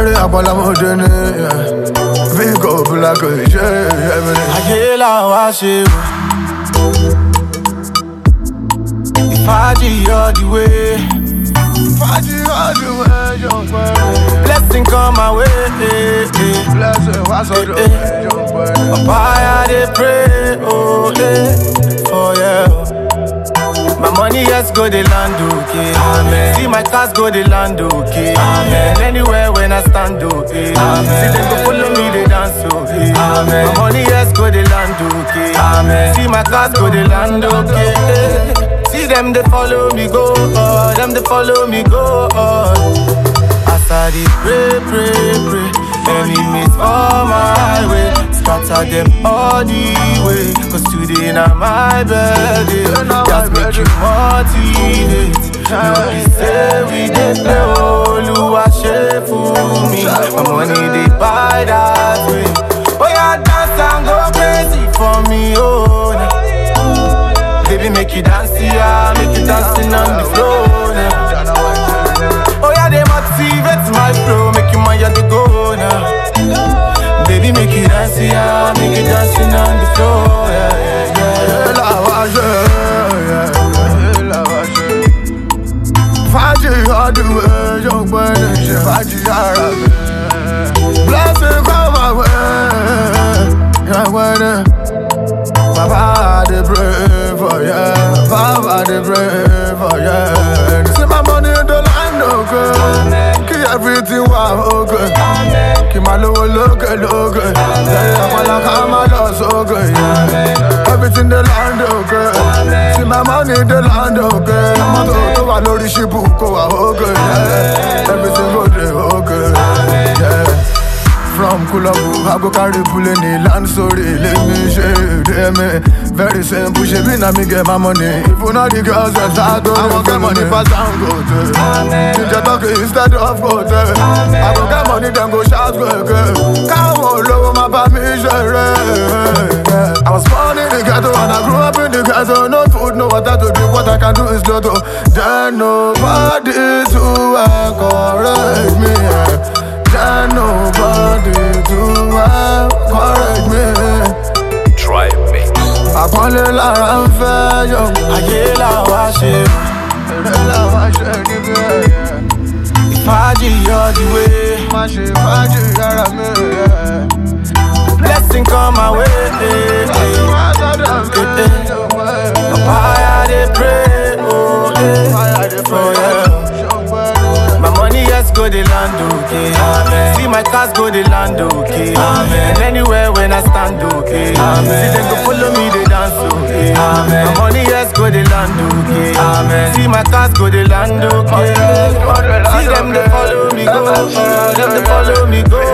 Very abalamodene, big up like a jet. Ayela wa ṣe o. Faji all the way. Faji all the way, young boy. Blessing come my way. Blessing was all the way, young boy. Papaya they pray, oh for yeah. My money yes go the land okay. Amen. See my cars go the land okay. Amen. Anywhere when I stand okay. Amen. See them go follow me they dance okay. Amen. My money yes go the land okay. Amen. See my cars go the land okay. See them they follow me go, them they follow me go. As I dey pray, enemies on my way. Scatter them all the way. Cause today not my birthday. Just make you motivate. You say we dey play Oluwa ṣe fún mi. My money they buy that way. Oh yeah, dance and go crazy for me, oh nah. Baby make you dance, yeah, make you dancing on the floor now. Oh yeah, they motivate my flow, make you mind the go now. Baby, make it dance, yeah, make it dancing on the floor, yeah. Faji all the way, young boy, Faji all the blessing come my way, young boy. Papa, they pray for ya, Papa, they pray for ya. See my money in the land, okay. Keep everything wow, okay. Keep my look, say I'm okay, yeah. Everything the land, okay. See my money in the land, okay. I'm to the ship, okay, yeah. Everything good, okay, yeah. From Kulabu, I go carry pull in the land, sorry, let me share me. Very simple, she be na me get my money. If you know the girls that I don't get money, pass down, go to. Ninja talk instead of go to. I go get money, then go shout, go. Come on, low my permission. I was born in the ghetto and I grew up in the ghetto. No food, no water to drink, what I can do is lotto. There nobody to encourage me. There nobody to encourage me. Try me. I call it la fẹ́ yo. Ayela wa ṣe o. La wa ṣe níbẹ̀. Faji all the way. Má ṣe fàájì yàrá mi. Blessing come my way. Wá sọ́dọ̀ mi. Papaya they pray, oh yeah. My money yes go the land okay. Amen. See my cars go the land okay. Amen. Anywhere when I stand okay. Amen. See them go follow me they dance okay. Amen. My money yes go the land okay. Amen. See my cars go the land okay. See them they follow me go, them they follow me go.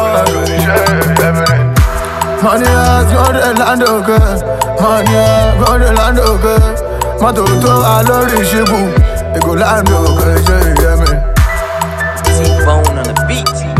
Money has go the land okay. Money has go the land okay. Matoto alori shibu, they go land okay. Yeah, man. T-Bone on the beat.